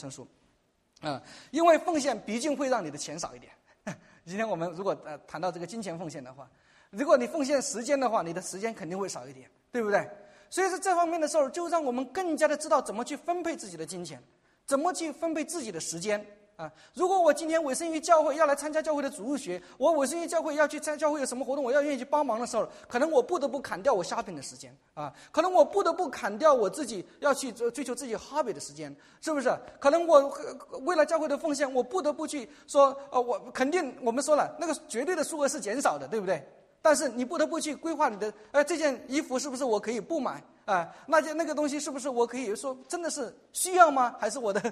因为奉献毕竟会让你的钱少一点。今天我们如果谈到这个金钱奉献的话，如果你奉献时间的话，你的时间肯定会少一点，对不对？所以在这方面的时候，就让我们更加的知道怎么去分配自己的金钱，怎么去分配自己的时间啊！如果我今天委身于教会，要来参加教会的主日学，我委身于教会要去参加教会有什么活动，我要愿意去帮忙的时候，可能我不得不砍掉我 shopping 的时间啊，可能我不得不砍掉我自己要去追求自己 hobby 的时间，是不是？可能我为了教会的奉献，我不得不去说我肯定我们说了，那个绝对的数额是减少的，对不对？但是你不得不去规划你的这件衣服是不是我可以不买啊？那个东西是不是我可以说真的是需要吗？还是我的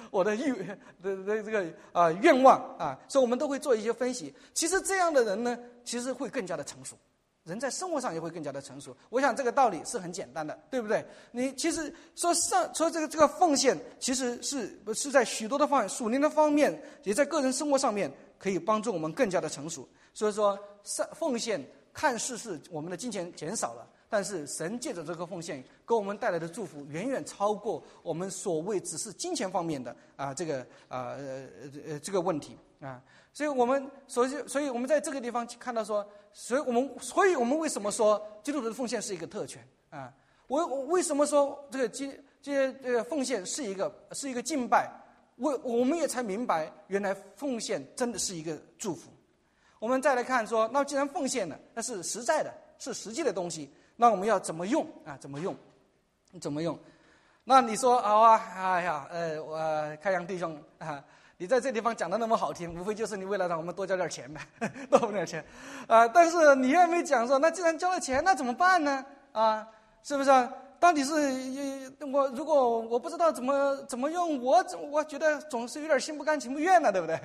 愿望啊？所以我们都会做一些分析。其实这样的人呢，其实会更加的成熟，人在生活上也会更加的成熟。我想这个道理是很简单的，对不对？你其实说这个奉献，其实是在许多的方面，属灵的方面，也在个人生活上面可以帮助我们更加的成熟。所以说奉献看似是我们的金钱减少了，但是神借着这个奉献给我们带来的祝福远远超过我们所谓只是金钱方面的这个问题啊。所以我们在这个地方看到说，所以我们为什么说基督徒的奉献是一个特权啊？我为什么说这个奉献是一个敬拜？我们也才明白，原来奉献真的是一个祝福。我们再来看说，那既然奉献了，那是实在的，是实际的东西，那我们要怎么用啊？怎么用？那你说好啊，开阳弟兄啊，你在这地方讲的那么好听，无非就是你为了让我们多交点钱呗，多交点钱但是你也没讲说，那既然交了钱，那怎么办呢？ 啊，是不是啊？到底是如果我不知道怎么用，我觉得总是有点心不甘情不愿的，对不对？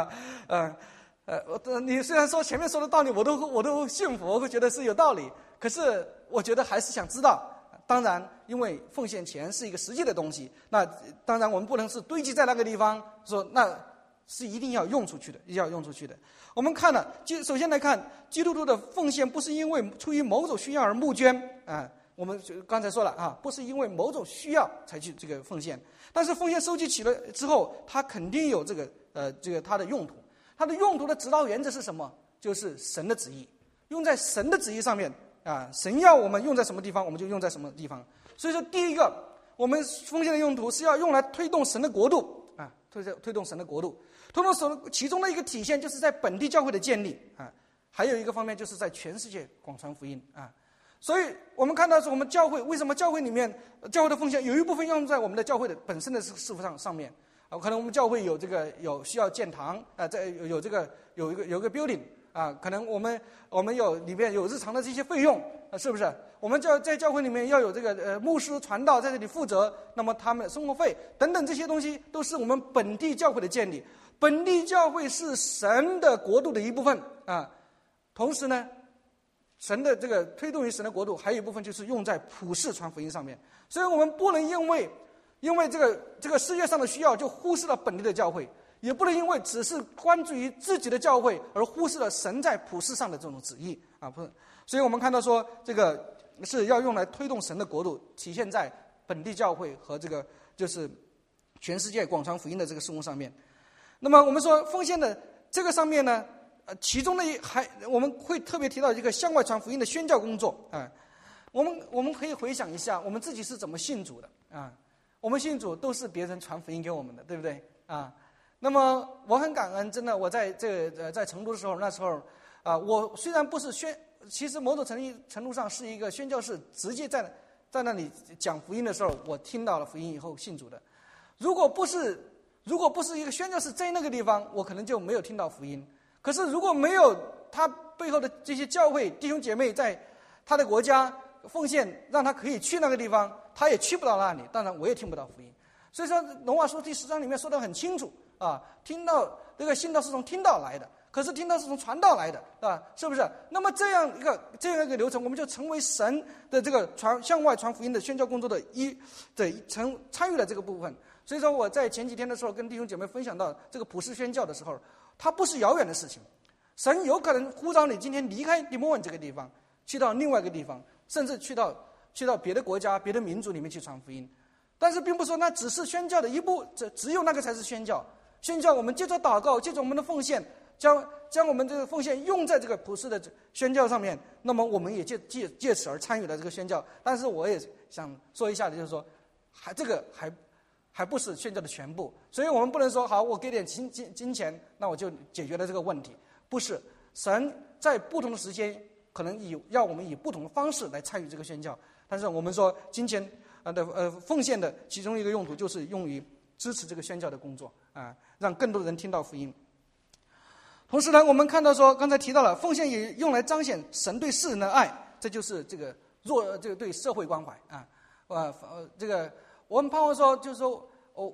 你虽然说前面说的道理我都信服，我会觉得是有道理，可是我觉得还是想知道。当然，因为奉献钱是一个实际的东西，那当然我们不能是堆积在那个地方，说那是一定要用出去的，一定要用出去的。我们看了，首先来看基督徒的奉献，不是因为出于某种需要而募捐啊。我们刚才说了啊，不是因为某种需要才去这个奉献，但是奉献收集起了之后，它肯定有这个它的用途。它的用途的指导原则是什么？就是神的旨意，用在神的旨意上面啊。神要我们用在什么地方，我们就用在什么地方。所以说，第一个，我们奉献的用途是要用来推动神的国度啊，推动神的国度。推动神其中的一个体现就是在本地教会的建立啊，还有一个方面就是在全世界广传福音啊。所以我们看到是我们教会为什么教会里面教会的奉献有一部分用在我们的教会的本身的事务上面啊，可能我们教会有需要建堂啊，有一个 building 啊，可能我们有里面有日常的这些费用啊，是不是？我们在教会里面要有这个牧师传道在这里负责，那么他们的生活费等等这些东西都是我们本地教会的建立。本地教会是神的国度的一部分啊，同时呢，神的这个推动于神的国度，还有一部分就是用在普世传福音上面。所以我们不能因为这个世界上的需要就忽视了本地的教会，也不能因为只是关注于自己的教会而忽视了神在普世上的这种旨意啊！不是，所以我们看到说这个是要用来推动神的国度，体现在本地教会和这个就是全世界广传福音的这个事务上面。那么我们说奉献的这个上面呢，其中的我们会特别提到一个向外传福音的宣教工作啊。我们可以回想一下，我们自己是怎么信主的啊？我们信主都是别人传福音给我们的，对不对啊？那么我很感恩，真的，我在在成都的时候，那时候啊，我虽然不是其实某种程度上是一个宣教士，直接在那里讲福音的时候，我听到了福音以后信主的。如果不是一个宣教士在那个地方，我可能就没有听到福音。可是如果没有他背后的这些教会弟兄姐妹在他的国家奉献，让他可以去那个地方，他也去不到那里，当然我也听不到福音。所以说罗马书第10章里面说得很清楚啊，听到这个信道是从听道来的，可是听道是从传道来的啊，是不是？那么这样一个流程，我们就成为神的这个向外传福音的宣教工作的参与了这个部分。所以说我在前几天的时候跟弟兄姐妹分享到这个普世宣教的时候，它不是遥远的事情。神有可能呼召你今天离开利莫文这个地方，去到另外一个地方，甚至去到别的国家、别的民族里面去传福音。但是并不是说那只是宣教的一步，只有那个才是宣教。宣教我们借着祷告，借着我们的奉献，将我们这个奉献用在这个普世的宣教上面，那么我们也借此而参与了这个宣教。但是我也想说一下的，就是说这个还不是宣教的全部，所以我们不能说好，我给点金钱，那我就解决了这个问题。不是，神在不同的时间可能要我们以不同的方式来参与这个宣教。但是我们说金钱奉献的其中一个用途就是用于支持这个宣教的工作啊，让更多的人听到福音。同时呢，我们看到说刚才提到了奉献也用来彰显神对世人的爱，这就是这个对社会关怀啊。这个我们盼望说，就是说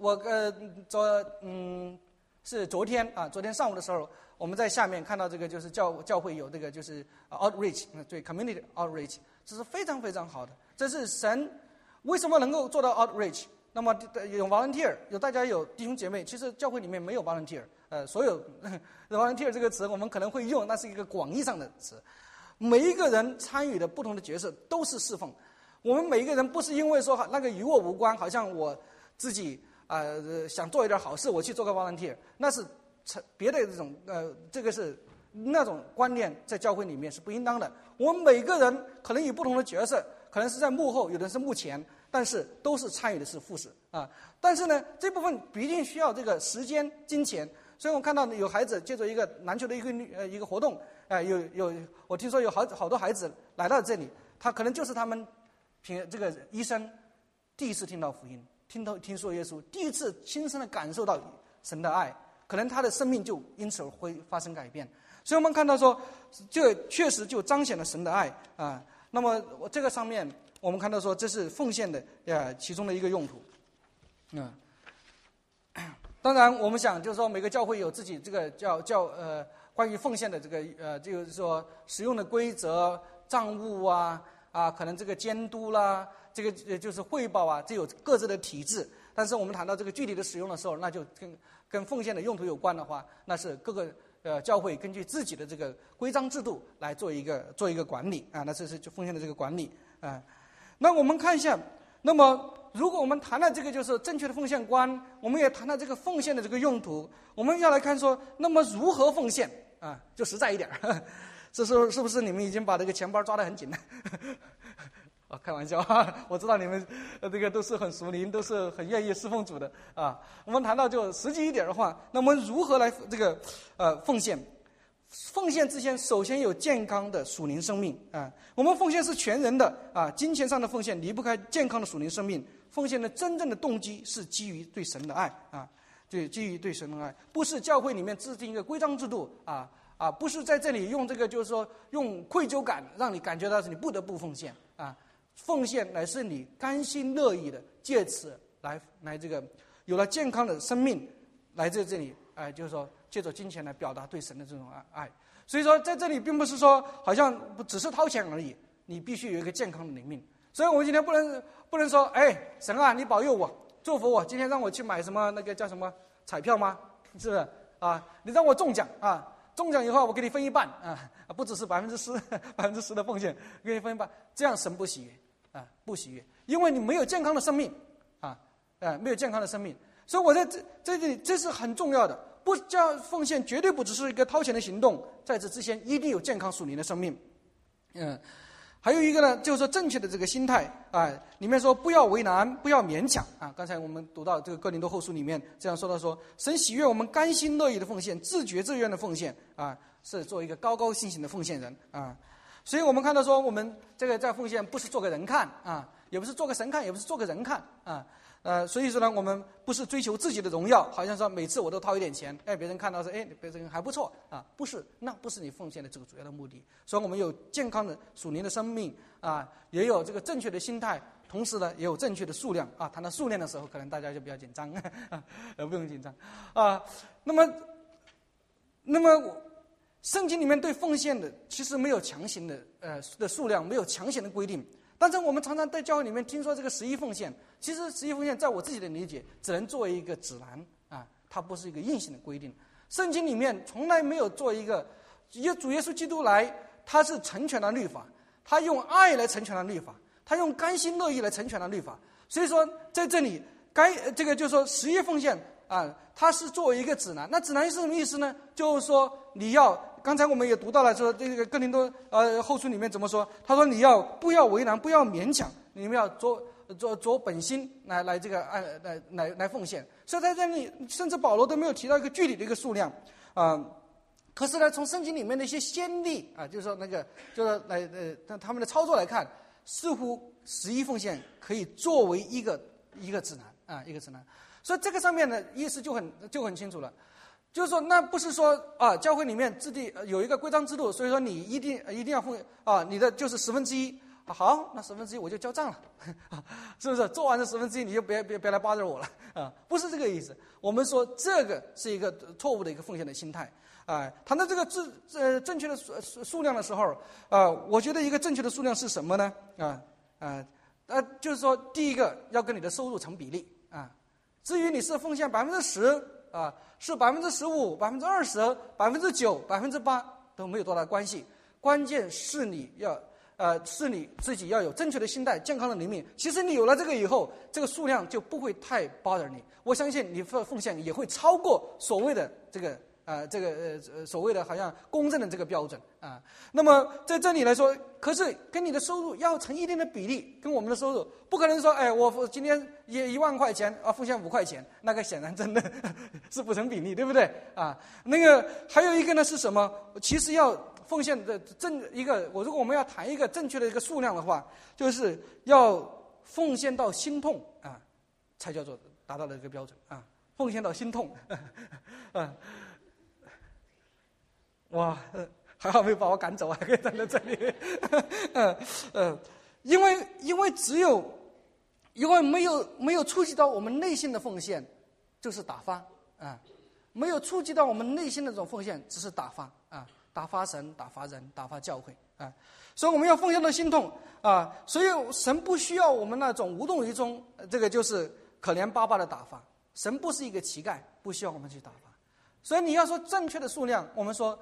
是昨天上午的时候，我们在下面看到这个就是教会有这个就是 outreach， 对 community outreach， 这是非常非常好的。这是神为什么能够做到 outreach？ 那么有 volunteer， 大家有弟兄姐妹，其实教会里面没有 volunteer， 所有volunteer 这个词我们可能会用，那是一个广义上的词。每一个人参与的不同的角色都是侍奉。我们每一个人不是因为说那个与我无关，好像我自己想做一点好事，我去做个 volunteer， 那是别的这种这个是那种观念在教会里面是不应当的。我们每个人可能有不同的角色，可能是在幕后，有的人是幕前，但是都是参与的是副使啊。但是呢，这部分必定需要这个时间、金钱。所以我看到有孩子借着一个篮球的一个活动，我听说有好多孩子来到这里，他可能就是他们这个医生第一次听到福音，听说耶稣，第一次亲身的感受到神的爱，可能他的生命就因此会发生改变。所以我们看到说，这确实就彰显了神的爱啊。 那么这个上面我们看到说，这是奉献的其中的一个用途。当然我们想就是说每个教会有自己这个关于奉献的这个就是说使用的规则、账务可能这个监督啦，这个就是汇报这有各自的体制。但是我们谈到这个具体的使用的时候，那就跟奉献的用途有关的话，那是各个教会根据自己的这个规章制度来做一个管理那这是就奉献的这个管理那我们看一下，那么如果我们谈了这个就是正确的奉献观，我们也谈到这个奉献的这个用途，我们要来看说，那么如何奉献就实在一点这是不是你们已经把这个钱包抓得很紧了开玩笑我知道你们这个都是很属灵，都是很愿意侍奉主的我们谈到就实际一点的话，那么如何来这个奉献？奉献之前，首先有健康的属灵生命我们奉献是全人的金钱上的奉献离不开健康的属灵生命。奉献的真正的动机是基于对神的爱就基于对神的爱，不是教会里面制定一个规章制度不是在这里用这个就是说用愧疚感让你感觉到是你不得不奉献奉献乃是你甘心乐意的，借此来这个有了健康的生命来在这里就是说借着金钱来表达对神的这种爱。所以说在这里并不是说好像只是掏钱而已，你必须有一个健康的灵命。所以我们今天不能说神你保佑我祝福我，今天让我去买什么那个叫什么彩票吗？是不是你让我中奖中奖以后我给你分一半不只是10%的奉献，给你分一半，这样神不喜悦不喜悦，因为你没有健康的生命没有健康的生命。所以我在这里这是很重要的，不叫奉献绝对不只是一个掏钱的行动，在这之前一定有健康属灵的生命还有一个呢，就是说正确的这个心态里面说不要为难，不要勉强刚才我们读到这个哥林多后书里面这样说到说，神喜悦我们甘心乐意的奉献，自觉自愿的奉献是做一个高高兴兴的奉献人所以我们看到说，我们这个在奉献不是做给人看也不是做给神看，也不是做给人看所以说呢，我们不是追求自己的荣耀，好像说每次我都掏一点钱，别人看到说，别人还不错不是，那不是你奉献的这个主要的目的。所以我们有健康的属灵的生命也有这个正确的心态，同时呢，也有正确的数量谈到数量的时候，可能大家就比较紧张不用紧张那么圣经里面对奉献的其实没有强行的数量，没有强行的规定。但是我们常常在教会里面听说这个11奉献，其实11奉献在我自己的理解只能作为一个指南它不是一个硬性的规定。圣经里面从来没有做一个主耶稣基督来，他是成全了律法，他用爱来成全了律法，他用甘心乐意来成全了律法。所以说在这里这个就是说11奉献它是作为一个指南。那指南是什么意思呢？就是说你要刚才我们也读到了说这个哥林多后书里面怎么说，他说你要不要为难，不要勉强，你们要着本心来这个来奉献。所以在这里甚至保罗都没有提到一个具体的一个数量可是呢从圣经里面的一些先例就是说那个就是他们的操作来看，似乎11奉献可以作为一个指南一个指南。所以这个上面的意思就很清楚了，就是说那不是说教会里面制定有一个规章制度，所以说你一定要奉你的就是1/10好，那1/10我就交账了是不是？做完这1/10你就别来巴着我了不是这个意思。我们说这个是一个错误的一个奉献的心态谈到这个正确的数量的时候我觉得一个正确的数量是什么呢就是说第一个要跟你的收入成比例至于你是奉献10%是15%、20%、9%、8%都没有多大关系，关键是你是你自己要有正确的心态、健康的灵命。其实你有了这个以后，这个数量就不会太 bother 你。我相信你奉献也会超过所谓的这个所谓的好像公正的这个标准那么在这里来说，可是跟你的收入要成一定的比例，跟我们的收入不可能说我今天1万块钱奉献5块钱，那个显然真的是不成比例，对不对那个还有一个呢是什么？其实要奉献的如果我们要谈一个正确的一个数量的话，就是要奉献到心痛才叫做达到了这个标准奉献到心痛哇还好没有把我赶走，还可以站在这里。因为没有触及到我们内心的奉献，就是打发啊。没有触及到我们内心的这种奉献，只是打发啊，打发神，打发人，打发教会啊。所以我们要奉献的心痛啊。所以神不需要我们那种无动于衷，这个就是可怜巴巴的打发。神不是一个乞丐，不需要我们去打发。所以你要说正确的数量，我们说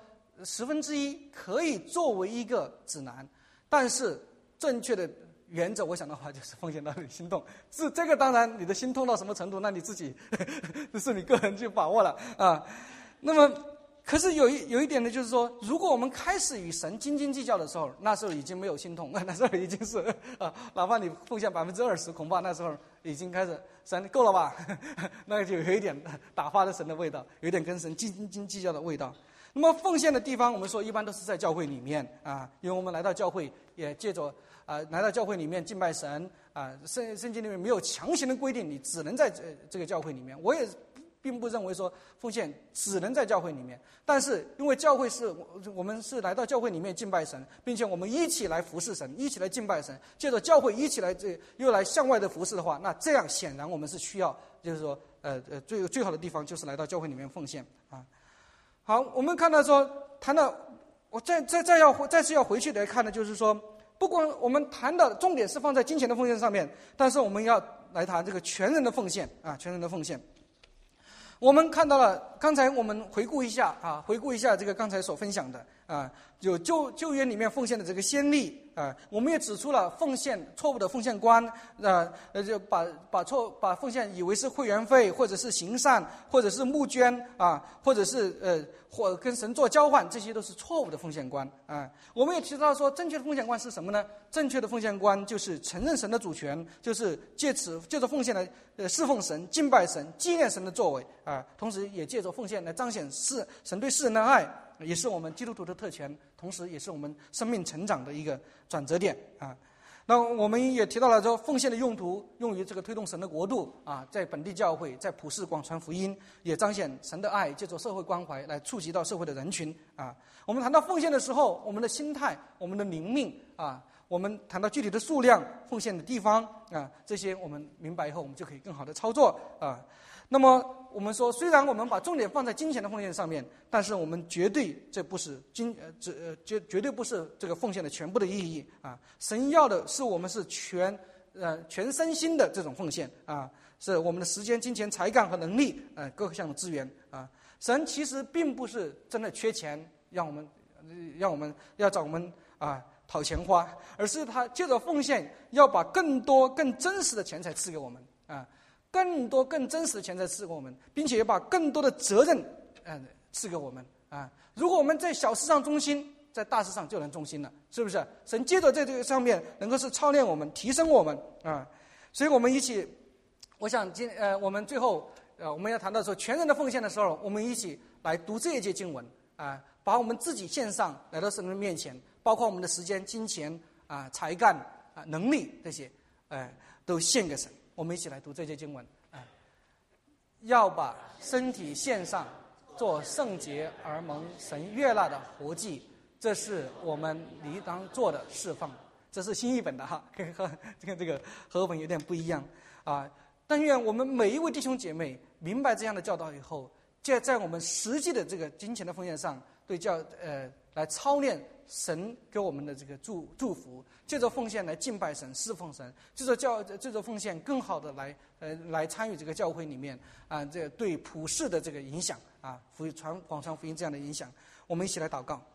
1/10可以作为一个指南，但是正确的原则，我想的话就是奉献到你心痛。这个当然，你的心痛到什么程度，那你自己这是你个人去把握了啊。那么，可是有一点呢，就是说，如果我们开始与神斤斤计较的时候，那时候已经没有心痛，那时候已经是啊，哪怕你奉献20%，恐怕那时候已经开始神够了吧？那就有一点打发的神的味道，有一点跟神斤斤计较的味道。那么奉献的地方，我们说一般都是在教会里面啊，因为我们来到教会也借着来到教会里面敬拜神啊，圣经里面没有强行的规定你只能在这个教会里面。我也并不认为说奉献只能在教会里面，但是因为教会是我们是来到教会里面敬拜神，并且我们一起来服侍神，一起来敬拜神，借着教会一起来又来向外的服侍的话，那这样显然我们是需要，就是说最好的地方就是来到教会里面奉献啊。好，我们看到说谈到我再次要回去来看的就是说，不光我们谈的重点是放在金钱的奉献上面，但是我们要来谈这个全人的奉献啊，全人的奉献。我们看到了，刚才我们回顾一下这个刚才所分享的啊，有旧约里面奉献的这个先例啊，我们也指出了错误的奉献观就把奉献以为是会员费，或者是行善，或者是募捐啊，或者是或跟神做交换，这些都是错误的奉献观啊。我们也提到说，正确的奉献观是什么呢？正确的奉献观就是承认神的主权，就是借着奉献来侍奉神、敬拜神、纪念神的作为啊，同时也借着奉献来彰显神对世人的爱，也是我们基督徒的特权，同时也是我们生命成长的一个转折点啊。那我们也提到了说，奉献的用途用于这个推动神的国度啊，在本地教会，在普世广传福音，也彰显神的爱，借着社会关怀来触及到社会的人群啊。我们谈到奉献的时候，我们的心态、我们的灵命啊，我们谈到具体的数量、奉献的地方啊，这些我们明白以后，我们就可以更好的操作啊。那么我们说，虽然我们把重点放在金钱的奉献上面，但是我们绝对这不是绝对不是这个奉献的全部的意义啊！神要的是我们是全身心的这种奉献啊，是我们的时间、金钱、才干和能力各项的资源啊。神其实并不是真的缺钱，让我们要找我们讨钱花，而是他借着奉献要把更多更真实的钱财赐给我们啊。更多更真实的钱财赐给我们，并且也把更多的责任赐给我们啊！如果我们在小事上忠心，在大事上就能忠心了，是不是？神接着在这个上面能够是操练我们、提升我们啊！所以我们一起，我想我们最后我们要谈到说全人的奉献的时候，我们一起来读这一节经文啊，把我们自己献上来到神的面前，包括我们的时间、金钱才干能力这些都献给神。我们一起来读这节经文要把身体献上，做圣洁而蒙神悦纳的活祭，这是我们理当做的侍奉。这是新译本的哈，跟这个和本有点不一样啊。但愿我们每一位弟兄姐妹明白这样的教导以后，在我们实际的这个金钱的奉献上，来操练神给我们的这个祝福，借着奉献来敬拜神、侍奉神，借着奉献更好的来参与这个教会里面这对普世的这个影响广传福音这样的影响。我们一起来祷告。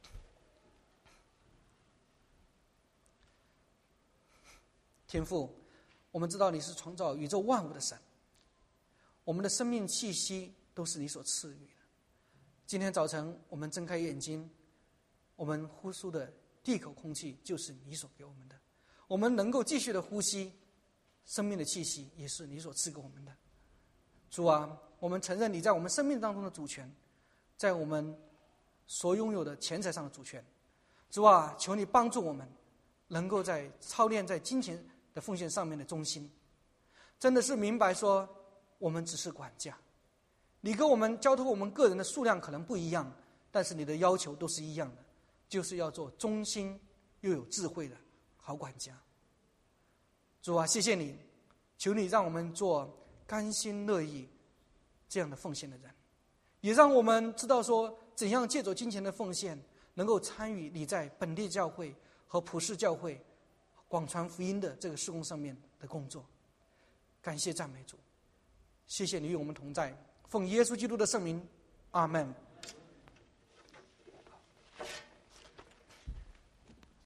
天父，我们知道你是创造宇宙万物的神，我们的生命气息都是你所赐予的。今天早晨我们睁开眼睛，我们呼出的第一口空气就是你所给我们的，我们能够继续的呼吸，生命的气息也是你所赐给我们的。主啊，我们承认你在我们生命当中的主权，在我们所拥有的钱财上的主权。主啊，求你帮助我们能够在操练在金钱的奉献上面的忠心，真的是明白说我们只是管家，你跟我们交托我们个人的数量可能不一样，但是你的要求都是一样的。 就是要做忠心又有智慧的好管家。主啊，谢谢你，求你让我们做甘心乐意这样的奉献的人，也让我们知道说怎样借着金钱的奉献能够参与你在本地教会和普世教会广传福音的这个事工上面的工作。感谢赞美主，谢谢你与我们同在，奉耶稣基督的圣名，阿们。